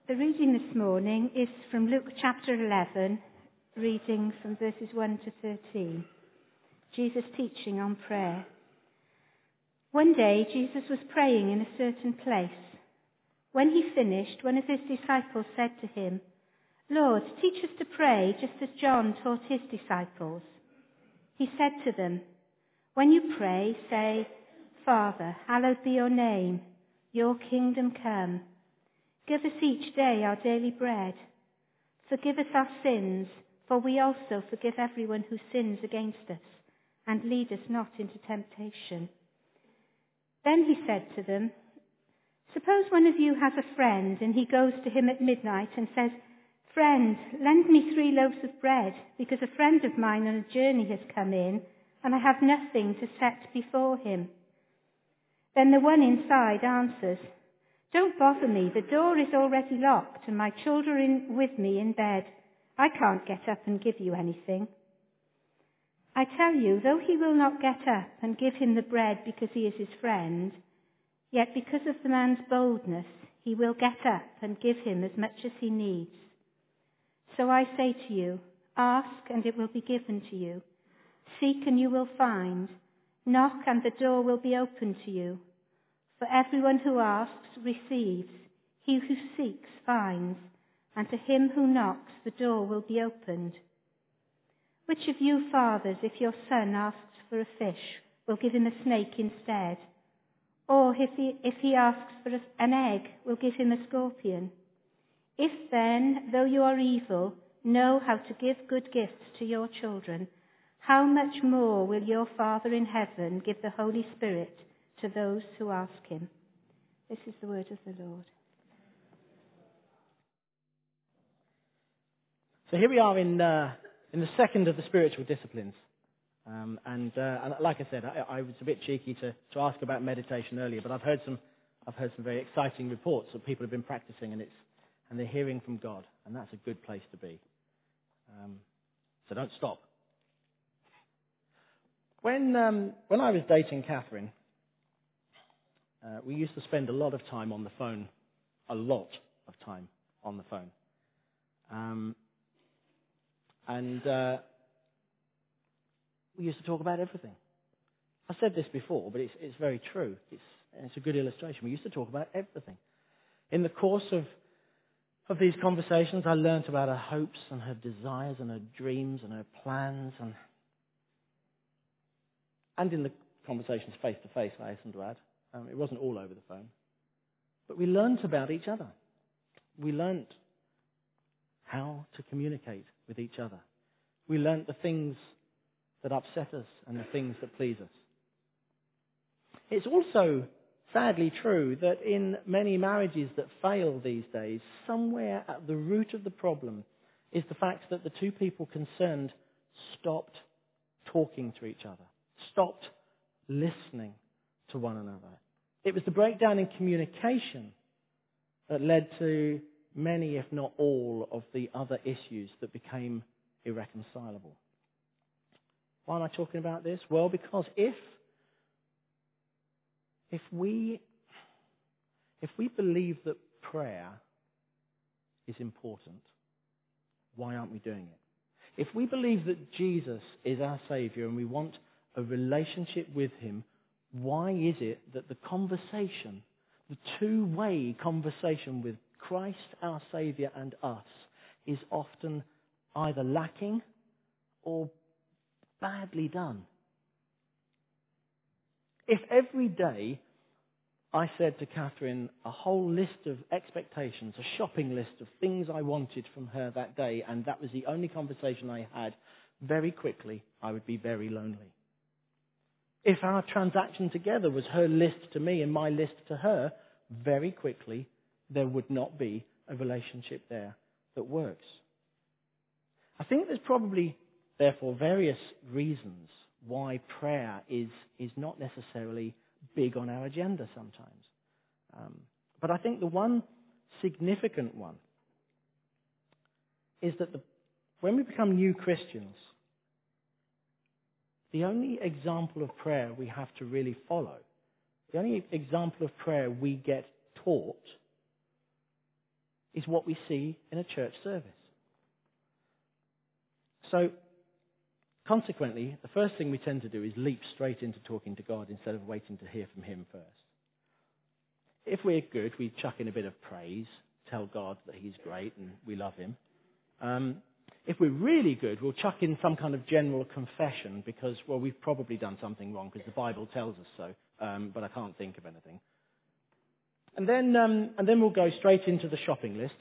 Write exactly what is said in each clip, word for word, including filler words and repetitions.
The reading this morning is from Luke chapter eleven, reading from verses one to thirteen. Jesus teaching on prayer. One day Jesus was praying in a certain place. When he finished, one of his disciples said to him, "Lord, teach us to pray just as John taught his disciples." He said to them, "When you pray, say, 'Father, hallowed be your name. Your kingdom come. Give us each day our daily bread. Forgive us our sins, for we also forgive everyone who sins against us. And lead us not into temptation.'" Then he said to them, "Suppose one of you has a friend, and he goes to him at midnight and says, 'Friend, lend me three loaves of bread, because a friend of mine on a journey has come in, and I have nothing to set before him.' Then the one inside answers, 'Don't bother me, the door is already locked, and my children are in, with me in bed. I can't get up and give you anything.' I tell you, though he will not get up and give him the bread because he is his friend, yet because of the man's boldness, he will get up and give him as much as he needs. So I say to you, ask and it will be given to you. Seek and you will find. Knock and the door will be opened to you. For everyone who asks receives. He who seeks finds. And to him who knocks the door will be opened. Which of you fathers, if your son asks for a fish, will give him a snake instead? Or if he, if he asks for a, an egg, will give him a scorpion? If then, though you are evil, know how to give good gifts to your children, how much more will your Father in heaven give the Holy Spirit to those who ask him?" This is the word of the Lord. So here we are in uh, in the second of the spiritual disciplines. Um, and, uh, and like I said, I, I was a bit cheeky to, to ask about meditation earlier, but I've heard some I've heard some very exciting reports that people have been practicing, and it's and they're hearing from God, and that's a good place to be. Um, so don't stop. When um, when I was dating Catherine, uh, we used to spend a lot of time on the phone, a lot of time on the phone, um, and uh, we used to talk about everything. I said this before, but it's it's very true. It's it's a good illustration. We used to talk about everything. In the course of of these conversations, I learnt about her hopes and her desires and her dreams and her plans, and and in the conversations face to face, I hasten to add. Um, it wasn't all over the phone. But we learnt about each other. We learnt how to communicate with each other. We learnt the things that upset us and the things that please us. It's also sadly true that in many marriages that fail these days, somewhere at the root of the problem is the fact that the two people concerned stopped talking to each other, stopped listening to one another. It was the breakdown in communication that led to many, if not all, of the other issues that became irreconcilable. Why am I talking about this? Well, because if if we if we believe that prayer is important, why aren't we doing it? If we believe that Jesus is our Saviour and we want a relationship with him, why is it that the conversation, the two-way conversation with Christ, our Saviour, and us, is often either lacking or badly done? If every day I said to Catherine a whole list of expectations, a shopping list of things I wanted from her that day, and that was the only conversation I had, very quickly I would be very lonely. If our transaction together was her list to me and my list to her, very quickly there would not be a relationship there that works. I think there's probably, therefore, various reasons why prayer is, is not necessarily big on our agenda sometimes. Um, but I think the one significant one is that the, when we become new Christians, the only example of prayer we have to really follow, the only example of prayer we get taught is what we see in a church service. So, consequently, the first thing we tend to do is leap straight into talking to God instead of waiting to hear from him first. If we're good, we chuck in a bit of praise, tell God that he's great and we love him. Um, if we're really good, we'll chuck in some kind of general confession because, well, we've probably done something wrong because the Bible tells us so, um, but I can't think of anything. And then, um, and then we'll go straight into the shopping list.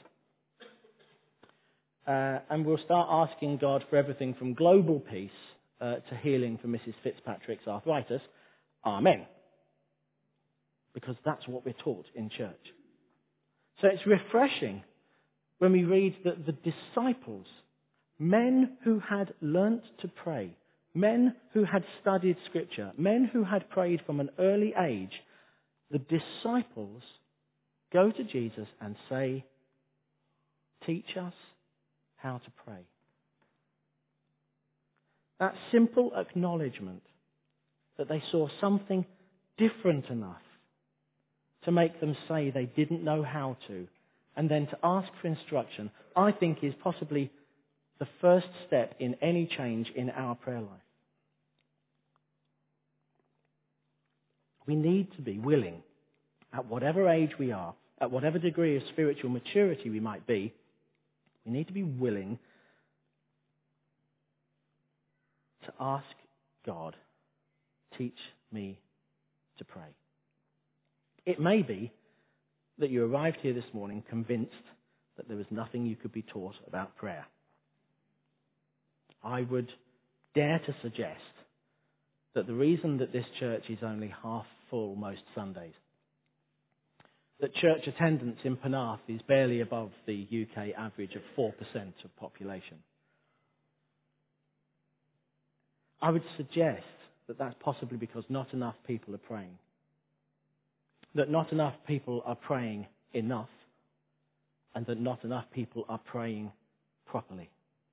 Uh, and we'll start asking God for everything from global peace uh, to healing for Missus Fitzpatrick's arthritis. Amen. Because that's what we're taught in church. So it's refreshing when we read that the disciples, men who had learnt to pray, men who had studied Scripture, men who had prayed from an early age, the disciples go to Jesus and say, teach us how to pray. That simple acknowledgement that they saw something different enough to make them say they didn't know how to, and then to ask for instruction, I think is possibly the first step in any change in our prayer life. We need to be willing, at whatever age we are, at whatever degree of spiritual maturity we might be, we need to be willing to ask God, teach me to pray. It may be that you arrived here this morning convinced that there was nothing you could be taught about prayer. I would dare to suggest that the reason that this church is only half full most Sundays, that church attendance in Penarth is barely above the U K average of four percent of population. I would suggest that that's possibly because not enough people are praying. That not enough people are praying enough, and that not enough people are praying properly.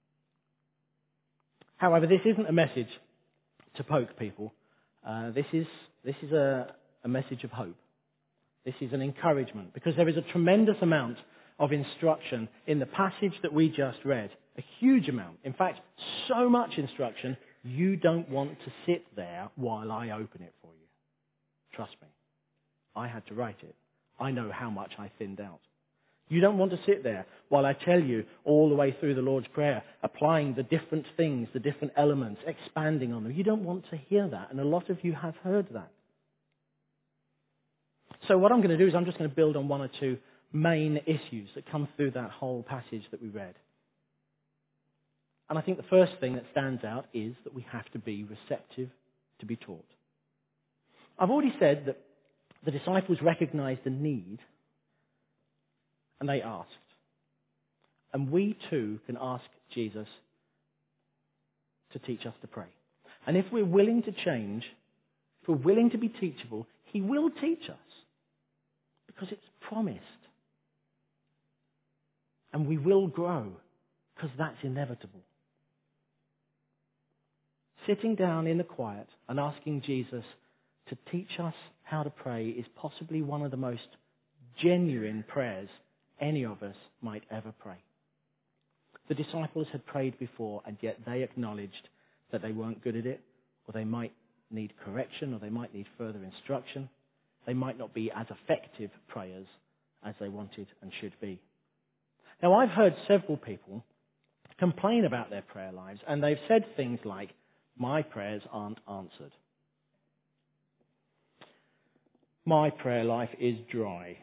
However, this isn't a message to poke people. Uh, this is, this is a, a message of hope. This is an encouragement, because there is a tremendous amount of instruction in the passage that we just read. A huge amount. In fact, so much instruction, you don't want to sit there while I open it for you. Trust me. I had to write it. I know how much I thinned out. You don't want to sit there while I tell you all the way through the Lord's Prayer, applying the different things, the different elements, expanding on them. You don't want to hear that, and a lot of you have heard that. So what I'm going to do is I'm just going to build on one or two main issues that come through that whole passage that we read. And I think the first thing that stands out is that we have to be receptive to be taught. I've already said that the disciples recognized the need and they asked. And we too can ask Jesus to teach us to pray. And if we're willing to change, if we're willing to be teachable, he will teach us. Because it's promised. And we will grow, because that's inevitable. Sitting down in the quiet and asking Jesus to teach us how to pray is possibly one of the most genuine prayers any of us might ever pray. The disciples had prayed before, and yet they acknowledged that they weren't good at it, or they might need correction, or they might need further instruction. They might not be as effective prayers as they wanted and should be. Now, I've heard several people complain about their prayer lives, and they've said things like, my prayers aren't answered. My prayer life is dry.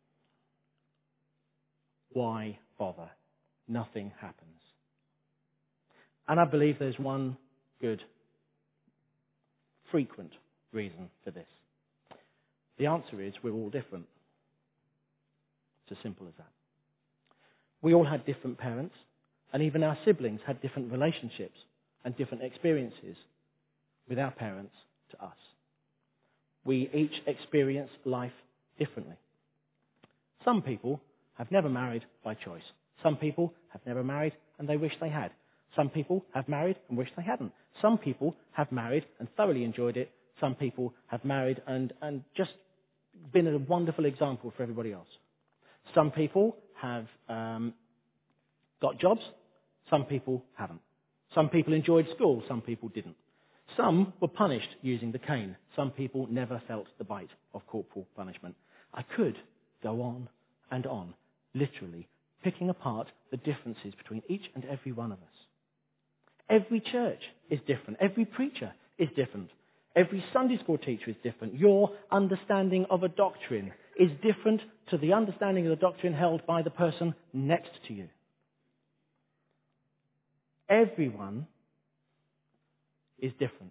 Why bother? Nothing happens. And I believe there's one good, frequent reason for this. The answer is we're all different. It's as simple as that. We all had different parents, and even our siblings had different relationships and different experiences with our parents to us. We each experience life differently. Some people have never married by choice. Some people have never married and they wish they had. Some people have married and wish they hadn't. Some people have married and thoroughly enjoyed it. Some people have married and, and just been a wonderful example for everybody else. Some people have um, got jobs. Some people haven't. Some people enjoyed school. Some people didn't. Some were punished using the cane. Some people never felt the bite of corporal punishment. I could go on and on, literally picking apart the differences between each and every one of us. Every church is different. Every preacher is different. Every Sunday school teacher is different. Your understanding of a doctrine is different to the understanding of the doctrine held by the person next to you. Everyone is different.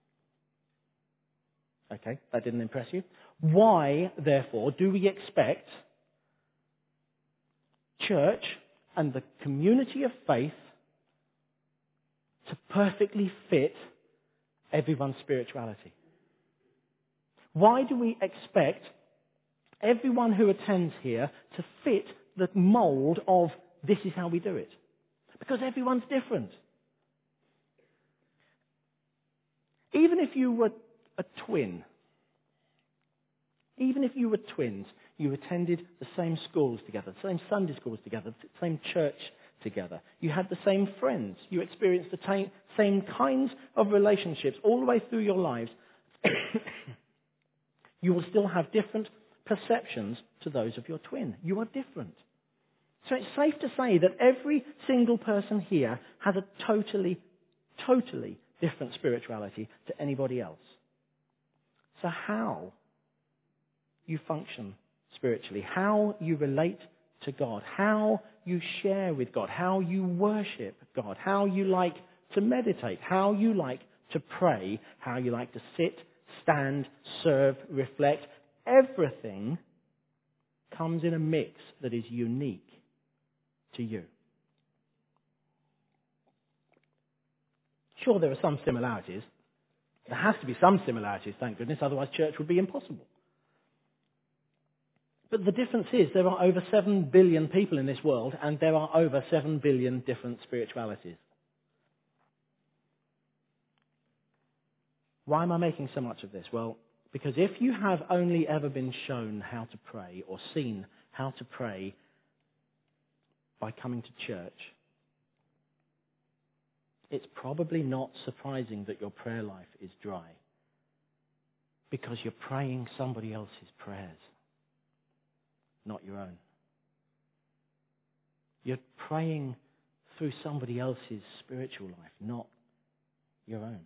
Okay, that didn't impress you? Why, therefore, do we expect church and the community of faith to perfectly fit everyone's spirituality? Why do we expect everyone who attends here to fit the mould of this is how we do it? Because everyone's different. Even if you were a twin, even if you were twins, you attended the same schools together, the same Sunday schools together, the same church together. You had the same friends. You experienced the t- same kinds of relationships all the way through your lives. You will still have different perceptions to those of your twin. You are different. So it's safe to say that every single person here has a totally, totally different spirituality to anybody else. So how you function spiritually, how you relate to God, how you share with God, how you worship God, how you like to meditate, how you like to pray, how you like to sit, stand, serve, reflect, everything comes in a mix that is unique to you. Sure, there are some similarities. There has to be some similarities, thank goodness, otherwise church would be impossible. But the difference is there are over seven billion people in this world, and there are over seven billion different spiritualities. Why am I making so much of this? Well, because if you have only ever been shown how to pray or seen how to pray by coming to church, it's probably not surprising that your prayer life is dry, because you're praying somebody else's prayers, not your own. You're praying through somebody else's spiritual life, not your own.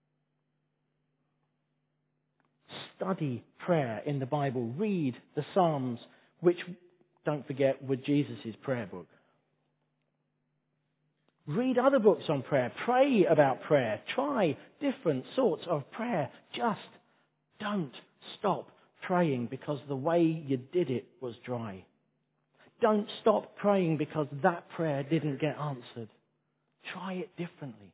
Study prayer in the Bible. Read the Psalms, which, don't forget, were Jesus' prayer book. Read other books on prayer. Pray about prayer. Try different sorts of prayer. Just don't stop praying because the way you did it was dry. Don't stop praying because that prayer didn't get answered. Try it differently.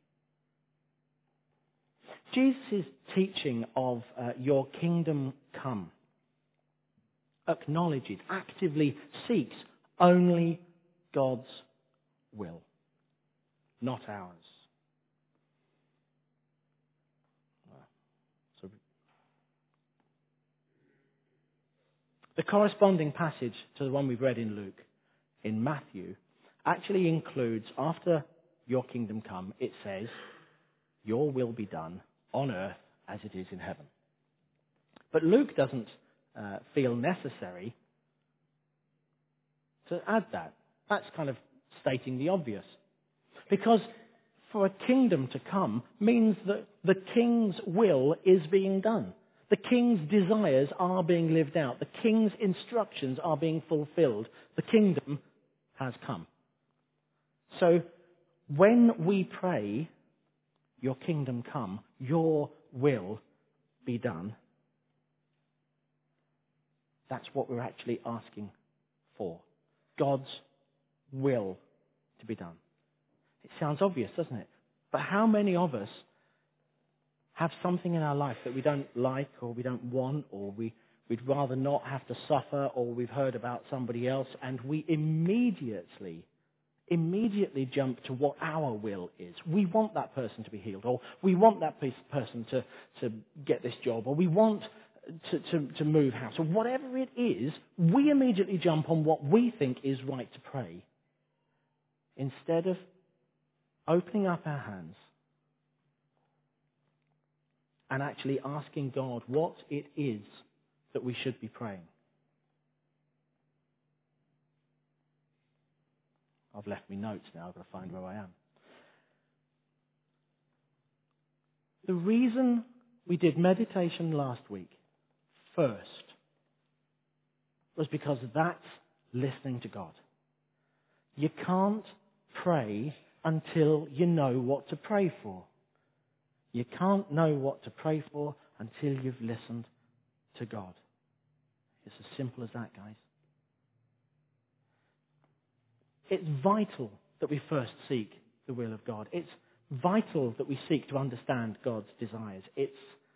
Jesus' teaching of uh, your kingdom come acknowledges, actively seeks only God's will, not ours. So the corresponding passage to the one we've read in Luke, in Matthew, actually includes, after your kingdom come, it says, your will be done on earth as it is in heaven. But Luke doesn't uh, feel necessary to add that. That's kind of stating the obvious. Because for a kingdom to come means that the king's will is being done. The king's desires are being lived out. The king's instructions are being fulfilled. The kingdom has come. So when we pray, your kingdom come, your will be done, that's what we're actually asking for. God's will to be done. It sounds obvious, doesn't it? But how many of us have something in our life that we don't like or we don't want, or we, we'd rather not have to suffer, or we've heard about somebody else, and we immediately immediately jump to what our will is. We want that person to be healed, or we want that person to, to get this job, or we want to, to, to move house, or whatever it is, we immediately jump on what we think is right to pray, instead of opening up our hands and actually asking God what it is that we should be praying. I've left me notes now, I've got to find where I am. The reason we did meditation last week first was because that's listening to God. You can't pray until you know what to pray for. You can't know what to pray for until you've listened to God. It's as simple as that, guys. It's vital that we first seek the will of God. It's vital that we seek to understand God's desires. It's,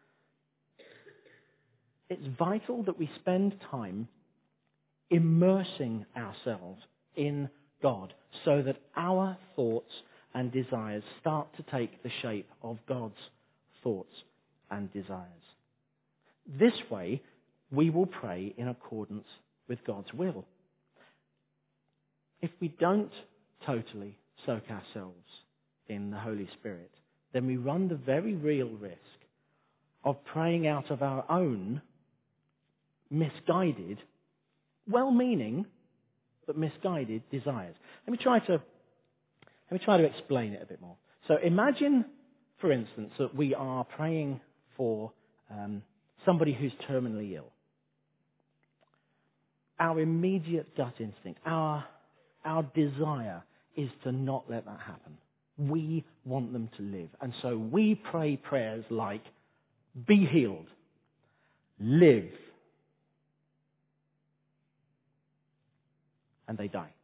it's vital that we spend time immersing ourselves in God so that our thoughts and desires start to take the shape of God's thoughts and desires. This way, we will pray in accordance with God's will. If we don't totally soak ourselves in the Holy Spirit, then we run the very real risk of praying out of our own misguided, well-meaning, but misguided desires. Let me try to let me try to explain it a bit more. So imagine, for instance, that we are praying for um, somebody who's terminally ill. Our immediate gut instinct, our our desire is to not let that happen. We want them to live. And so we pray prayers like, be healed, live. And they die.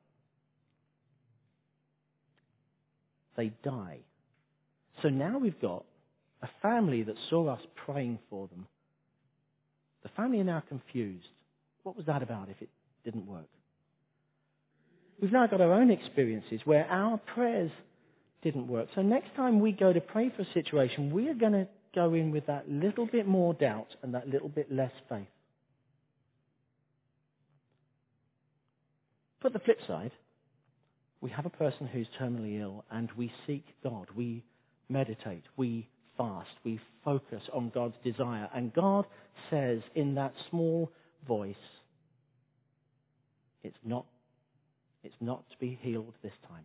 They die. So now we've got a family that saw us praying for them. The family are now confused. What was that about if it didn't work? We've now got our own experiences where our prayers didn't work. So next time we go to pray for a situation, we are going to go in with that little bit more doubt and that little bit less faith. But the flip side, we have a person who's terminally ill and we seek God. We meditate, we fast, we focus on God's desire. And God says in that small voice, it's not It's not to be healed this time.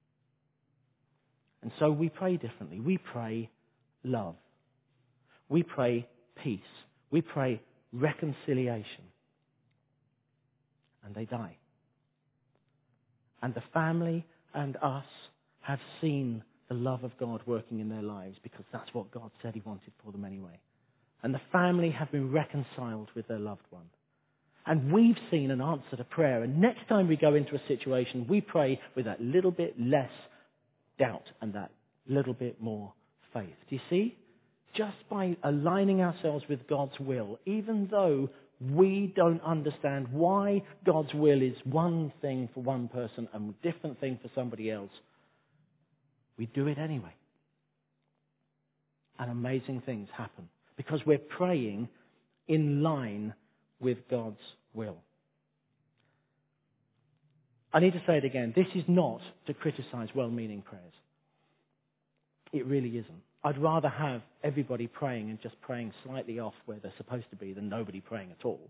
And so we pray differently. We pray love. We pray peace. We pray reconciliation. And they die. And the family and us have seen the love of God working in their lives because that's what God said He wanted for them anyway. And the family have been reconciled with their loved one. And we've seen an answer to prayer. And next time we go into a situation, we pray with that little bit less doubt and that little bit more faith. Do you see? Just by aligning ourselves with God's will, even though we don't understand why God's will is one thing for one person and a different thing for somebody else, we do it anyway. And amazing things happen because we're praying in line with God's will. I need to say it again. This is not to criticize well-meaning prayers. It really isn't. I'd rather have everybody praying and just praying slightly off where they're supposed to be than nobody praying at all.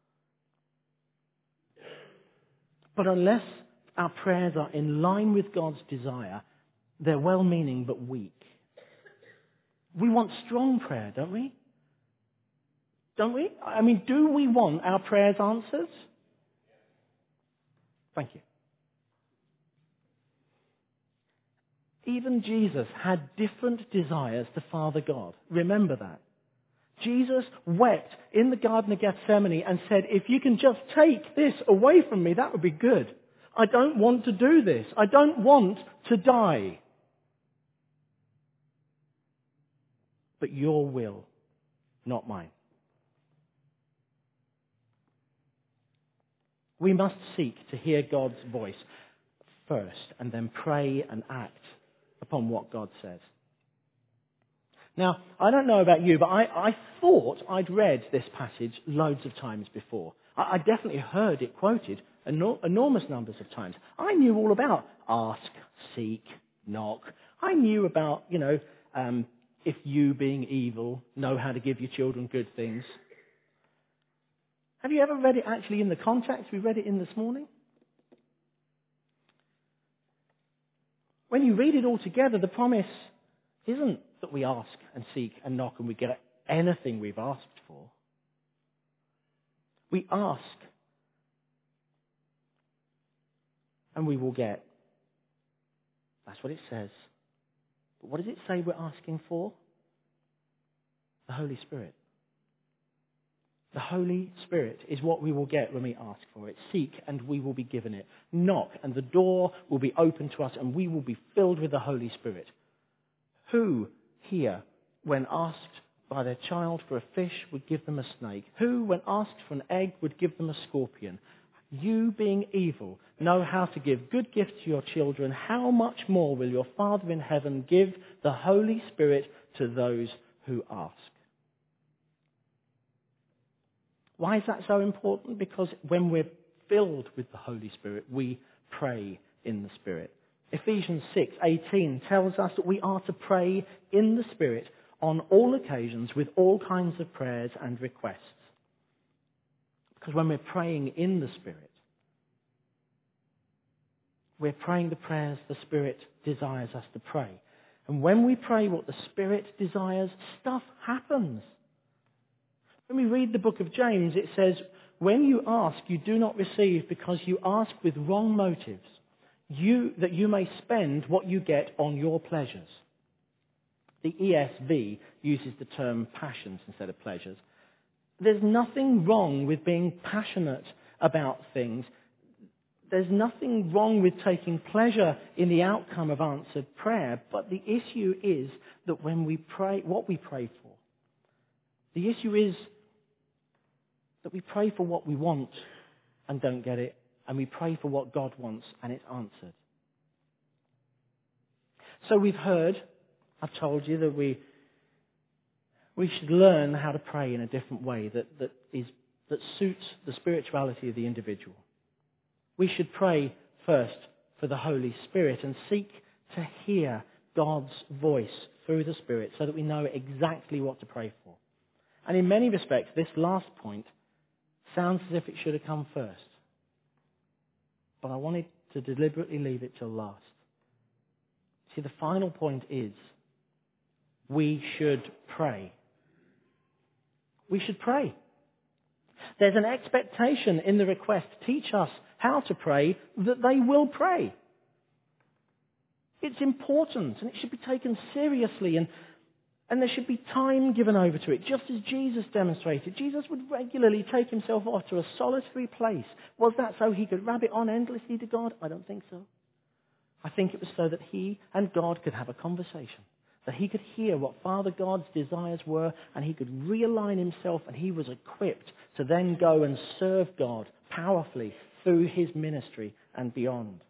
But unless our prayers are in line with God's desire, they're well-meaning but weak. We want strong prayer, don't we? Don't we? I mean, do we want our prayers answered? Thank you. Even Jesus had different desires to Father God. Remember that. Jesus wept in the Garden of Gethsemane and said, if you can just take this away from me, that would be good. I don't want to do this. I don't want to die. But your will, not mine. We must seek to hear God's voice first and then pray and act upon what God says. Now, I don't know about you, but I, I thought I'd read this passage loads of times before. I, I definitely heard it quoted enor- enormous numbers of times. I knew all about ask, seek, knock. I knew about, you know, um, if you being evil know how to give your children good things. Have you ever read it actually in the context we read it in this morning? When you read it all together, the promise isn't that we ask and seek and knock and we get anything we've asked for. We ask and we will get. That's what it says. But what does it say we're asking for? The Holy Spirit. The Holy Spirit is what we will get when we ask for it. Seek and we will be given it. Knock and the door will be open to us and we will be filled with the Holy Spirit. Who here, when asked by their child for a fish, would give them a snake? Who, when asked for an egg, would give them a scorpion? You, being evil, know how to give good gifts to your children. How much more will your Father in heaven give the Holy Spirit to those who ask? Why is that so important? Because when we're filled with the Holy Spirit, we pray in the Spirit. Ephesians six eighteen tells us that we are to pray in the Spirit on all occasions with all kinds of prayers and requests. Because when we're praying in the Spirit, we're praying the prayers the Spirit desires us to pray. And when we pray what the Spirit desires, stuff happens. When we read the book of James, it says, when you ask, you do not receive because you ask with wrong motives, you, that you may spend what you get on your pleasures. The E S V uses the term passions instead of pleasures. There's nothing wrong with being passionate about things. There's nothing wrong with taking pleasure in the outcome of answered prayer. But the issue is that when we pray, what we pray for. The issue is that we pray for what we want and don't get it, and we pray for what God wants and it's answered. So we've heard, I've told you that we we should learn how to pray in a different way that, that is that suits the spirituality of the individual. We should pray first for the Holy Spirit and seek to hear God's voice through the Spirit so that we know exactly what to pray for. And in many respects, this last point sounds as if it should have come first. But I wanted to deliberately leave it till last. See, the final point is we should pray. We should pray. There's an expectation in the request, teach us how to pray, that they will pray. It's important and it should be taken seriously, and And there should be time given over to it, just as Jesus demonstrated. Jesus would regularly take himself off to a solitary place. Was that so he could rabbit on endlessly to God? I don't think so. I think it was so that he and God could have a conversation, that he could hear what Father God's desires were, and he could realign himself, and he was equipped to then go and serve God powerfully through his ministry and beyond.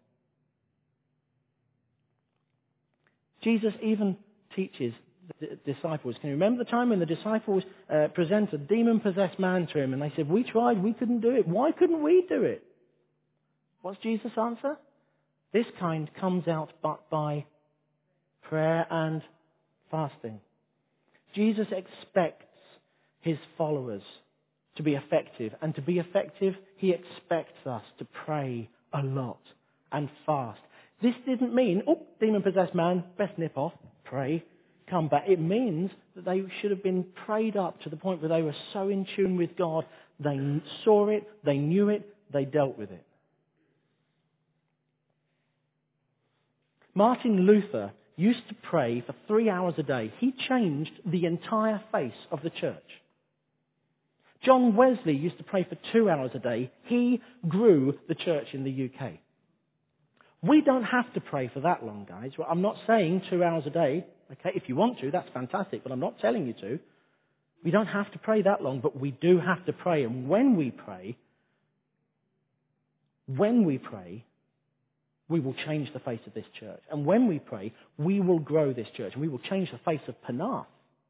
Jesus even teaches the disciples. Can you remember the time when the disciples uh, presented a demon-possessed man to him and they said, we tried, we couldn't do it. Why couldn't we do it? What's Jesus' answer? This kind comes out but by prayer and fasting. Jesus expects his followers to be effective, and to be effective, he expects us to pray a lot and fast. This didn't mean, oh, demon-possessed man, best nip off, pray, come back. It means that they should have been prayed up to the point where they were so in tune with God, they saw it, they knew it, they dealt with it. Martin Luther used to pray for three hours a day. He changed the entire face of the church. John Wesley used to pray for two hours a day. He grew the church in the U K. We don't have to pray for that long, guys. Well, I'm not saying two hours a day. Okay, if you want to, that's fantastic, but I'm not telling you to. We don't have to pray that long, but we do have to pray. And when we pray, when we pray, we will change the face of this church. And when we pray, we will grow this church. And we will change the face of Penarth.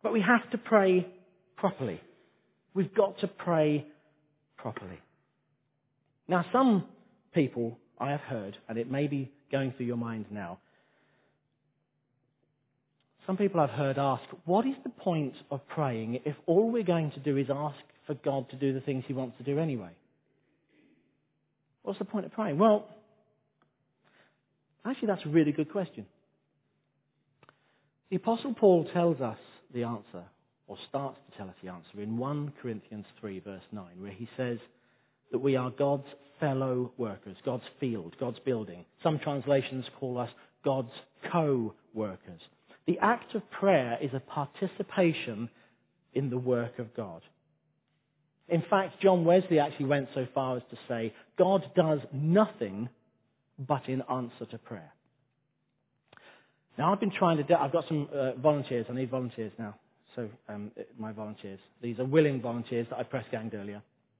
But we have to pray properly. We've got to pray properly. Now, some people I have heard, and it may be going through your mind now, some people I've heard ask, what is the point of praying if all we're going to do is ask for God to do the things he wants to do anyway? What's the point of praying? Well, actually that's a really good question. The Apostle Paul tells us the answer, or starts to tell us the answer, in First Corinthians three verse nine, where he says that we are God's fellow workers, God's field, God's building. Some translations call us God's co-workers. The act of prayer is a participation in the work of God. In fact, John Wesley actually went so far as to say, God does nothing but in answer to prayer. Now, I've been trying to do, I've got some uh, volunteers. I need volunteers now. So, um, my volunteers. These are willing volunteers that I press ganged earlier.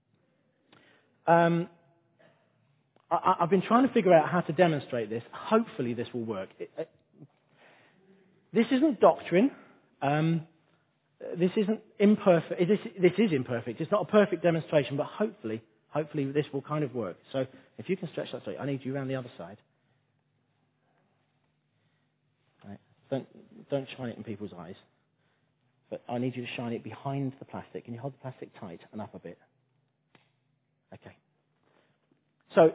Um, I, I've been trying to figure out how to demonstrate this. Hopefully this will work. It, it, this isn't doctrine. Um, this isn't imperfect. This, this is imperfect. It's not a perfect demonstration, but hopefully, hopefully this will kind of work. So if you can stretch that straight, I need you around the other side. Right. Don't, don't shine it in people's eyes. But I need you to shine it behind the plastic. Can you hold the plastic tight and up a bit? Okay. So,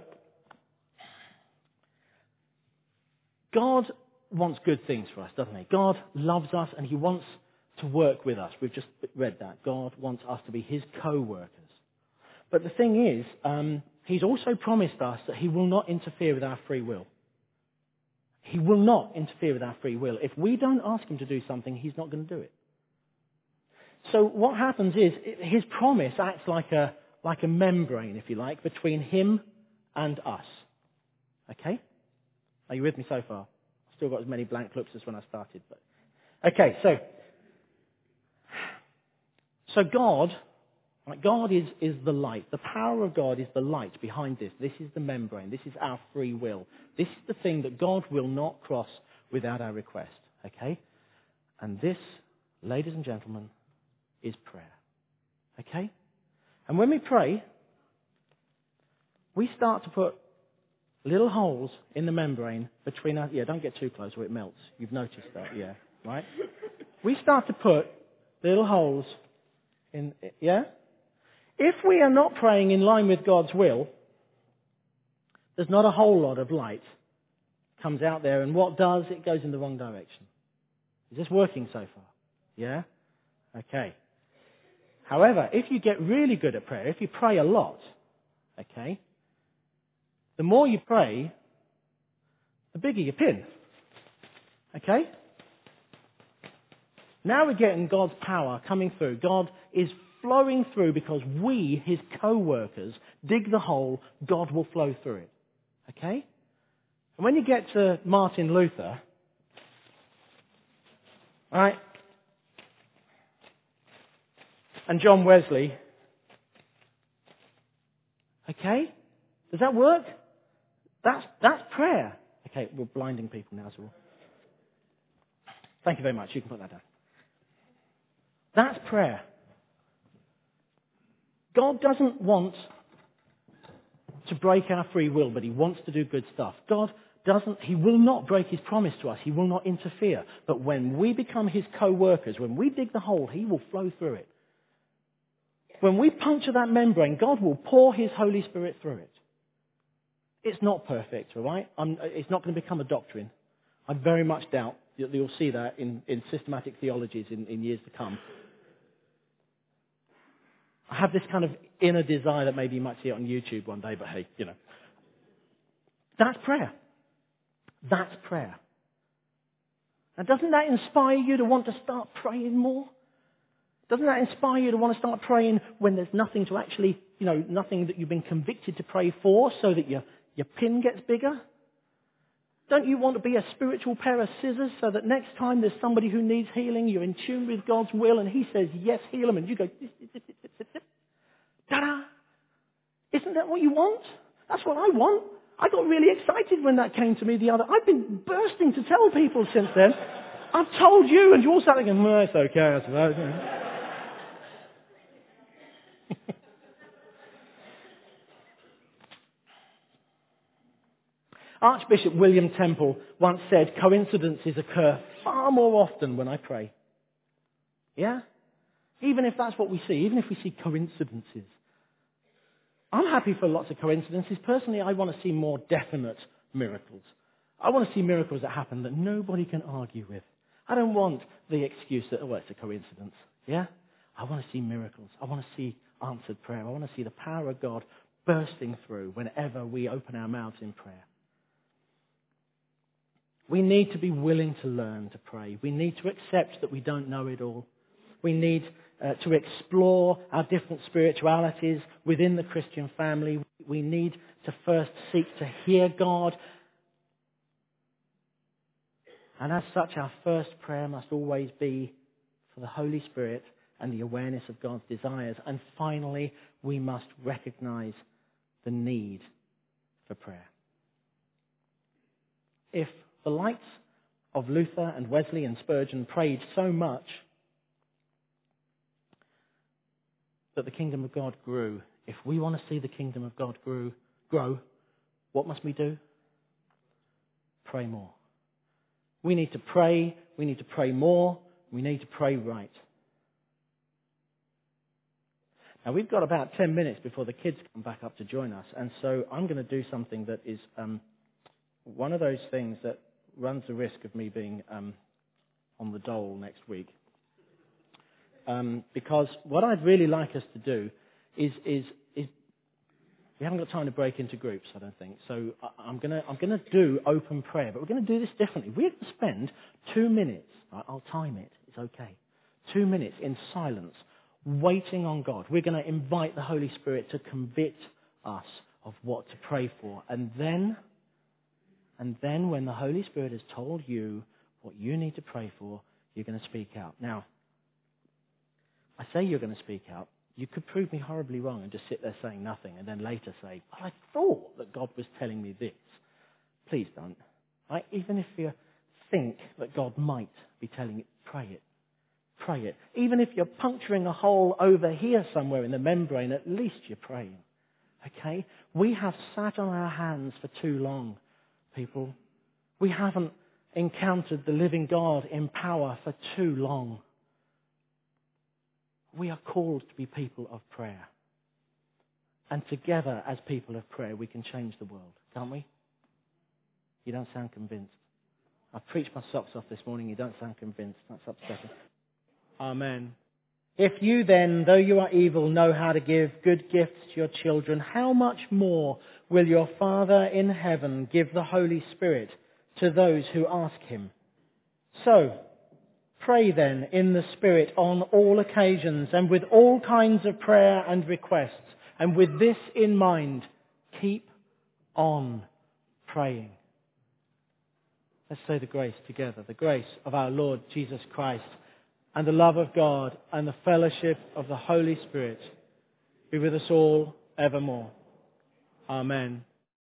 God wants good things for us, doesn't he? God loves us and he wants to work with us. We've just read that. God wants us to be his co-workers. But the thing is, um, he's also promised us that he will not interfere with our free will. He will not interfere with our free will. If we don't ask him to do something, he's not going to do it. So what happens is, his promise acts like a, like a membrane, if you like, between him and us. Okay? Are you with me so far? I've still got as many blank looks as when I started. But okay, so so God, like God is, is the light. The power of God is the light behind this. This is the membrane. This is our free will. This is the thing that God will not cross without our request. Okay? And this, ladies and gentlemen, is prayer. Okay? And when we pray, we start to put little holes in the membrane between us. Yeah, don't get too close or it melts. You've noticed that, yeah, right? We start to put little holes in, yeah? If we are not praying in line with God's will, there's not a whole lot of light comes out there, and what does? It goes in the wrong direction. Is this working so far? Yeah? Okay. However, if you get really good at prayer, if you pray a lot, okay, the more you pray, the bigger your pin. Okay? Now we're getting God's power coming through. God is flowing through because we, his co-workers, dig the hole, God will flow through it. Okay? And when you get to Martin Luther, alright, and John Wesley, okay? Does that work? That's, that's prayer. Okay, we're blinding people now as well. Thank you very much. You can put that down. That's prayer. God doesn't want to break our free will, but he wants to do good stuff. God doesn't, he will not break his promise to us. He will not interfere. But when we become his co-workers, when we dig the hole, he will flow through it. When we puncture that membrane, God will pour his Holy Spirit through it. It's not perfect, all right? I'm, it's not going to become a doctrine. I very much doubt that you'll see that in, in systematic theologies in, in years to come. I have this kind of inner desire that maybe you might see it on YouTube one day, but hey, you know. That's prayer. That's prayer. And doesn't that inspire you to want to start praying more? Doesn't that inspire you to want to start praying when there's nothing to actually, you know, nothing that you've been convicted to pray for so that your, your pin gets bigger? Don't you want to be a spiritual pair of scissors so that next time there's somebody who needs healing, you're in tune with God's will and he says, yes, heal them, and you go, ta-da! Isn't that what you want? That's what I want. I got really excited when that came to me the other. I've been bursting to tell people since then. I've told you, and you're all sat there going, well, it's okay, I suppose. You know. Archbishop William Temple once said, coincidences occur far more often when I pray. Yeah? Even if that's what we see, even if we see coincidences. I'm happy for lots of coincidences. Personally, I want to see more definite miracles. I want to see miracles that happen that nobody can argue with. I don't want the excuse that, oh, it's a coincidence. Yeah? I want to see miracles. I want to see answered prayer. I want to see the power of God bursting through whenever we open our mouths in prayer. We need to be willing to learn to pray. We need to accept that we don't know it all. We need uh, to explore our different spiritualities within the Christian family. We need to first seek to hear God. And as such, our first prayer must always be for the Holy Spirit and the awareness of God's desires. And finally, we must recognize the need for prayer. If the likes of Luther and Wesley and Spurgeon prayed so much that the kingdom of God grew, if we want to see the kingdom of God grew, grow, what must we do? Pray more. We need to pray, we need to pray more, we need to pray right. Now we've got about ten minutes before the kids come back up to join us, and so I'm going to do something that is um, one of those things that runs the risk of me being um, on the dole next week. Um, because what I'd really like us to do is, is, is we haven't got time to break into groups, I don't think. So I, I'm going to I'm going to do open prayer, but we're going to do this differently. We're going to spend two minutes. Right, I'll time it. It's okay. Two minutes in silence, waiting on God. We're going to invite the Holy Spirit to convict us of what to pray for, and then. And then when the Holy Spirit has told you what you need to pray for, you're going to speak out. Now, I say you're going to speak out. You could prove me horribly wrong and just sit there saying nothing and then later say, well, I thought that God was telling me this. Please don't. Right? Even if you think that God might be telling you, pray it. Pray it. Even if you're puncturing a hole over here somewhere in the membrane, at least you're praying. Okay? We have sat on our hands for too long. People, we haven't encountered the living God in power for too long. We are called to be people of prayer. And together, as people of prayer, we can change the world, can't we? You don't sound convinced. I preached my socks off this morning, you don't sound convinced. That's upsetting. Amen. If you then, though you are evil, know how to give good gifts to your children, how much more will your Father in heaven give the Holy Spirit to those who ask him? So, pray then in the Spirit on all occasions and with all kinds of prayer and requests. And with this in mind, keep on praying. Let's say the grace together. The grace of our Lord Jesus Christ and the love of God and the fellowship of the Holy Spirit be with us all evermore. Amen.